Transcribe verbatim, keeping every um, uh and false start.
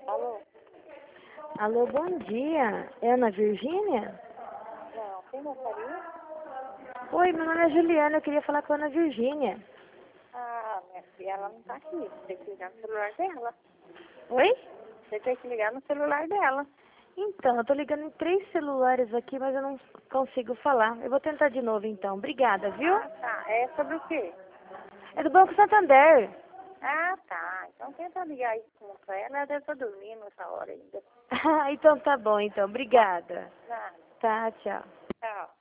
Alô? Alô, bom dia. É Ana Virgínia? Não, quem gostaria? Oi, meu nome é Juliana, eu queria falar com a Ana Virgínia. Ah, minha filha, ela não tá aqui. Você tem que ligar no celular dela. Oi? Você tem que ligar no celular dela. Então, eu tô ligando em três celulares aqui, mas eu não consigo falar. Eu vou tentar de novo então. Obrigada, viu? Ah, tá. É sobre o quê? É do Banco Santander. Ah, tá. Então tenta ligar aí com ela. Ela deve estar dormindo nessa hora ainda. Ah, então tá bom, então. Obrigada. Nada. Tá, tchau. Tchau.